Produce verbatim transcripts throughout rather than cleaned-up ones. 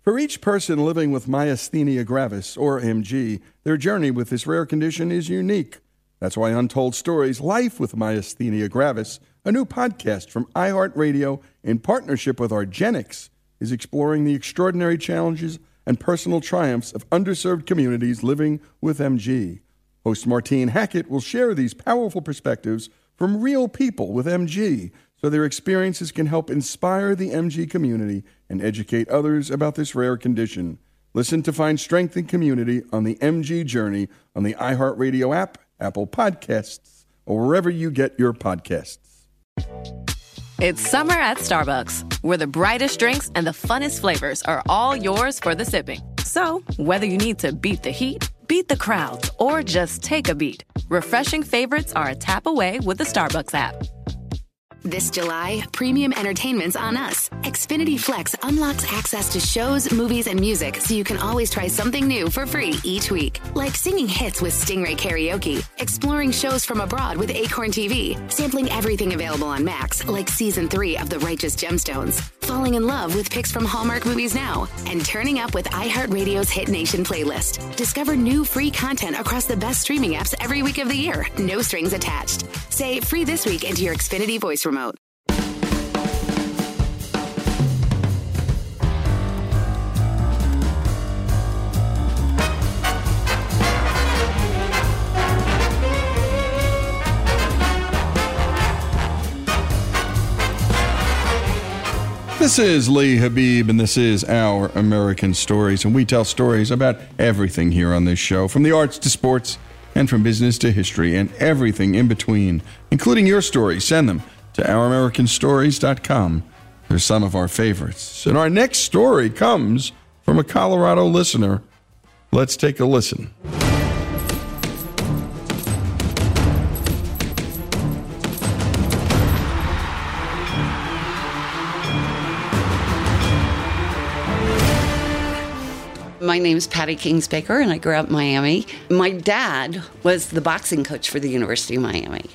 For each person living with myasthenia gravis, or M G, their journey with this rare condition is unique. That's why Untold Stories, Life with Myasthenia Gravis, a new podcast from iHeartRadio in partnership with argenx, is exploring the extraordinary challenges and personal triumphs of underserved communities living with M G. Host Martine Hackett will share these powerful perspectives from real people with M G, so their experiences can help inspire the M G community and educate others about this rare condition. Listen to find strength and community on the M G journey on the iHeartRadio app, Apple Podcasts, or wherever you get your podcasts. It's summer at Starbucks, where the brightest drinks and the funnest flavors are all yours for the sipping. So, whether you need to beat the heat, beat the crowds, or just take a beat, refreshing favorites are a tap away with the Starbucks app. This July, premium entertainment's on us. Xfinity Flex unlocks access to shows, movies, and music so you can always try something new for free each week. Like singing hits with Stingray Karaoke, exploring shows from abroad with Acorn T V, sampling everything available on Max, like Season three of The Righteous Gemstones, falling in love with picks from Hallmark Movies Now, and turning up with iHeartRadio's Hit Nation playlist. Discover new free content across the best streaming apps every week of the year. No strings attached. Say free this week into your Xfinity voice remote. This is Lee Habib, and this is Our American Stories, and we tell stories about everything here on this show, from the arts to sports, and from business to history, and everything in between, including your stories. Send them to our american stories dot com. They're some of our favorites. And our next story comes from a Colorado listener. Let's take a listen. My name's Patty Kingsbaker, and I grew up in Miami. My dad was the boxing coach for the University of Miami.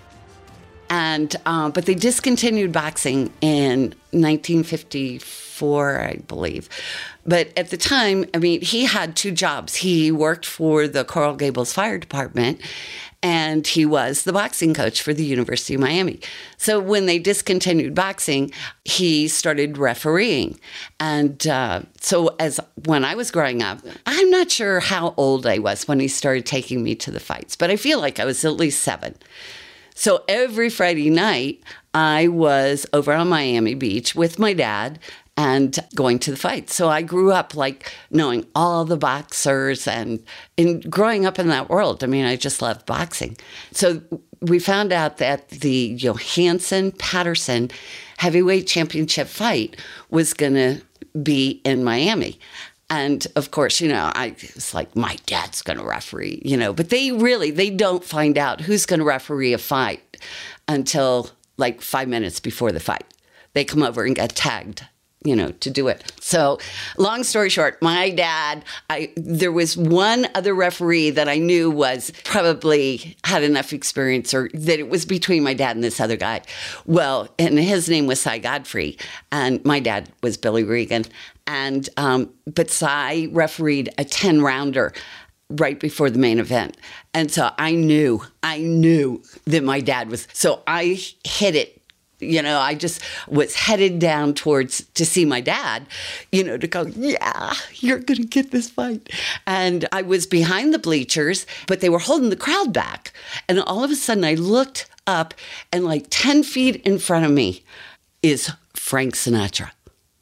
And uh, but they discontinued boxing in nineteen fifty-four, I believe. But at the time, I mean, he had two jobs. He worked for the Coral Gables Fire Department, and he was the boxing coach for the University of Miami. So when they discontinued boxing, he started refereeing. And uh, so as when I was growing up, I'm not sure how old I was when he started taking me to the fights, but I feel like I was at least seven. So every Friday night, I was over on Miami Beach with my dad and going to the fights. So I grew up like knowing all the boxers and in growing up in that world. I mean, I just loved boxing. So we found out that the Johansson-Patterson heavyweight championship fight was going to be in Miami. And of course, you know, I was like, my dad's going to referee, you know, but they really, they don't find out who's going to referee a fight until like five minutes before the fight. They come over and get tagged, you know, to do it. So long story short, my dad, I there was one other referee that I knew was probably had enough experience, or that it was between my dad and this other guy. Well, and his name was Cy Godfrey, and my dad was Billy Regan. And um, but Cy refereed a ten-rounder right before the main event. And so I knew, I knew that my dad was, so I hit it. You know, I just was headed down towards to see my dad, you know, to go, yeah, you're going to get this fight. And I was behind the bleachers, but they were holding the crowd back. And all of a sudden I looked up, and like ten feet in front of me is Frank Sinatra.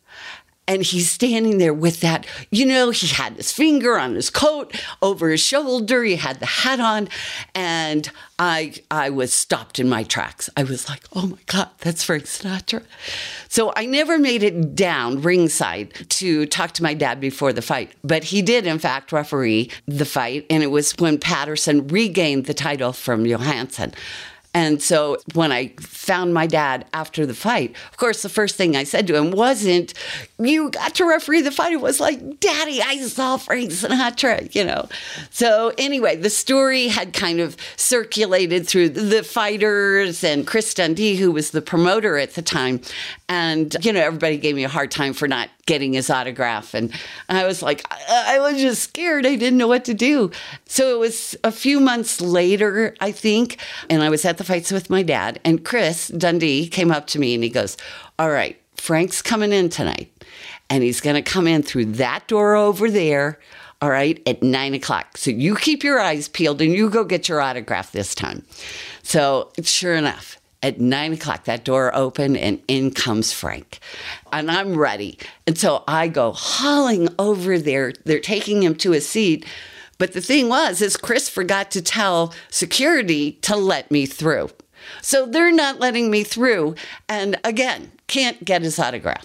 And he's standing there with that, you know, he had his finger on his coat, over his shoulder, he had the hat on, and I I was stopped in my tracks. I was like, oh my God, that's Frank Sinatra. So I never made it down ringside to talk to my dad before the fight, but he did, in fact, referee the fight, and it was when Patterson regained the title from Johansson. And so when I found my dad after the fight, of course, the first thing I said to him wasn't, you got to referee the fight. It was like, Daddy, I saw Frank Sinatra, you know. So anyway, the story had kind of circulated through the fighters and Chris Dundee, who was the promoter at the time. And, you know, everybody gave me a hard time for not getting his autograph. And I was like, I, I was just scared. I didn't know what to do. So it was a few months later, I think, and I was at the fights with my dad. And Chris Dundee came up to me and he goes, all right, Frank's coming in tonight. And he's going to come in through that door over there, all right, at nine o'clock. So you keep your eyes peeled and you go get your autograph this time. So sure enough, at nine o'clock, that door opened and in comes Frank. And I'm ready. And so I go hauling over there. They're taking him to a seat. But the thing was, is Chris forgot to tell security to let me through. So they're not letting me through. And again, can't get his autograph.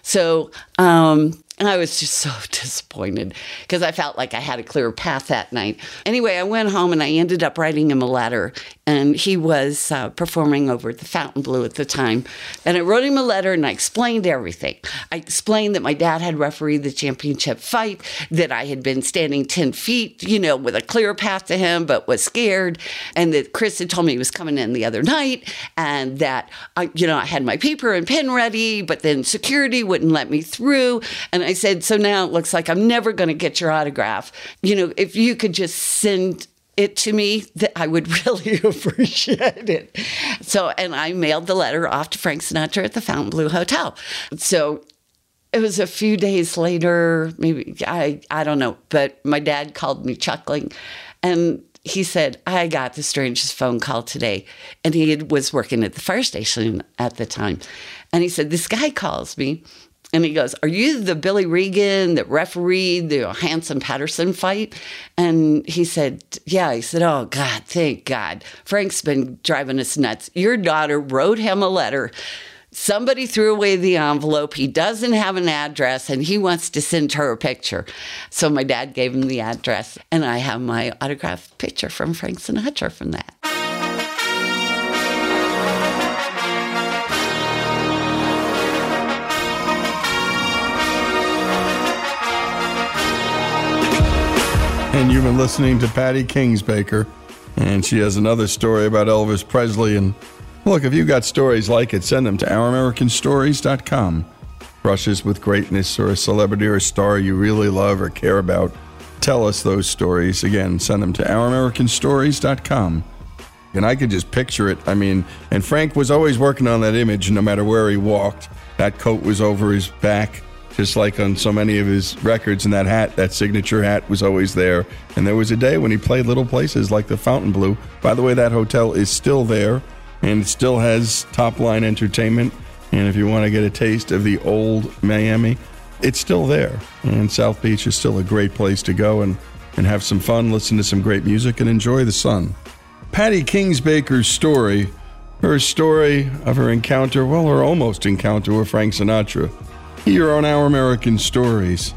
So um, I was just so disappointed because I felt like I had a clear path that night. Anyway, I went home and I ended up writing him a letter. And he was uh, performing over at the Fontainebleau at the time. And I wrote him a letter and I explained everything. I explained that my dad had refereed the championship fight, that I had been standing ten feet, you know, with a clear path to him, but was scared. And that Chris had told me he was coming in the other night. And that, I, you know, I had my paper and pen ready, but then security wouldn't let me through. And I said, so now it looks like I'm never going to get your autograph. You know, if you could just send it to me, that I would really appreciate it. So, and I mailed the letter off to Frank Sinatra at the Fontainebleau Hotel. So it was a few days later, maybe, I, I don't know, but my dad called me chuckling and he said, I got the strangest phone call today. And he had, was working at the fire station at the time. And he said, this guy calls me. And he goes, are you the Billy Regan that refereed the Hanson Patterson fight? And he said, yeah. He said, oh, God, thank God. Frank's been driving us nuts. Your daughter wrote him a letter. Somebody threw away the envelope. He doesn't have an address, and he wants to send her a picture. So my dad gave him the address, and I have my autographed picture from Frank Sinatra from that. And you've been listening to Patty Kingsbaker, and she has another story about Elvis Presley. And look, if you've got stories like it, send them to our american stories dot com. Brushes with greatness or a celebrity or a star you really love or care about, tell us those stories. Again, send them to our american stories dot com. And I could just picture it. I mean, and Frank was always working on that image no matter where he walked. That coat was over his back, just like on so many of his records, and that hat, that signature hat, was always there. And there was a day when he played little places like the Fontainebleau. By the way, that hotel is still there, and it still has top-line entertainment. And if you want to get a taste of the old Miami, it's still there. And South Beach is still a great place to go and, and have some fun, listen to some great music, and enjoy the sun. Patty Kingsbaker's story, her story of her encounter, well, her almost encounter with Frank Sinatra, here on Our American Stories.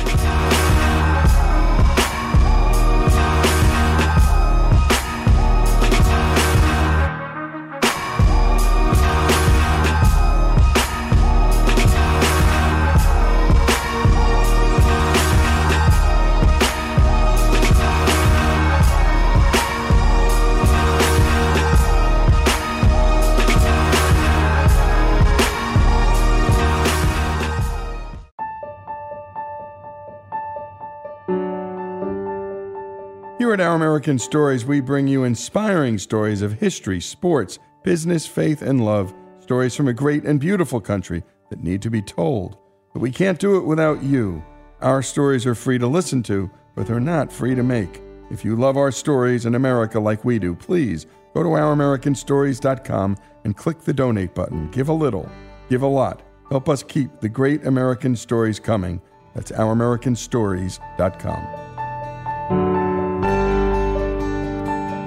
Here at Our American Stories, we bring you inspiring stories of history, sports, business, faith, and love. Stories from a great and beautiful country that need to be told. But we can't do it without you. Our stories are free to listen to, but they're not free to make. If you love our stories in America like we do, please go to our american stories dot com and click the donate button. Give a little, give a lot. Help us keep the great American stories coming. That's our american stories dot com.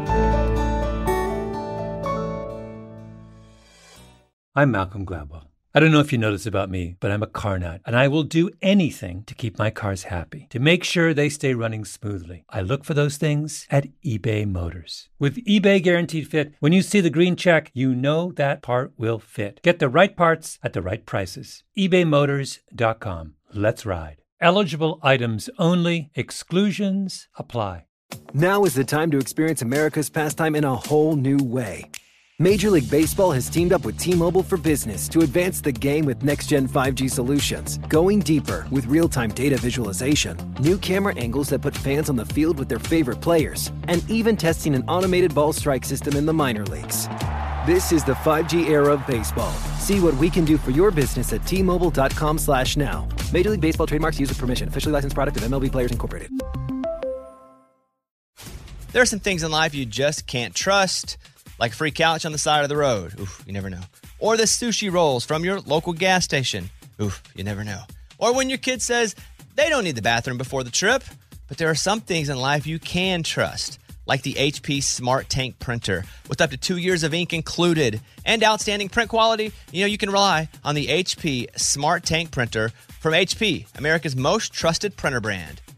I'm Malcolm Gladwell. I don't know if you know this about me, but I'm a car nut, and I will do anything to keep my cars happy, to make sure they stay running smoothly. I look for those things at eBay Motors. With eBay Guaranteed Fit, when you see the green check, you know that part will fit. Get the right parts at the right prices. ebay motors dot com. Let's ride. Eligible items only. Exclusions apply. Now is the time to experience America's pastime in a whole new way. Major League Baseball has teamed up with T-Mobile for Business to advance the game with next-gen five G solutions, going deeper with real-time data visualization, new camera angles that put fans on the field with their favorite players, and even testing an automated ball strike system in the minor leagues. This is the five G era of baseball. See what we can do for your business at T Mobile dot com slash now. Major League Baseball trademarks used with permission. Officially licensed product of M L B Players Incorporated. There are some things in life you just can't trust, like a free couch on the side of the road. Oof, you never know. Or the sushi rolls from your local gas station. Oof, you never know. Or when your kid says they don't need the bathroom before the trip. But there are some things in life you can trust, like the H P Smart Tank printer with up to two years of ink included and outstanding print quality. You know, you can rely on the H P Smart Tank printer from H P, America's most trusted printer brand.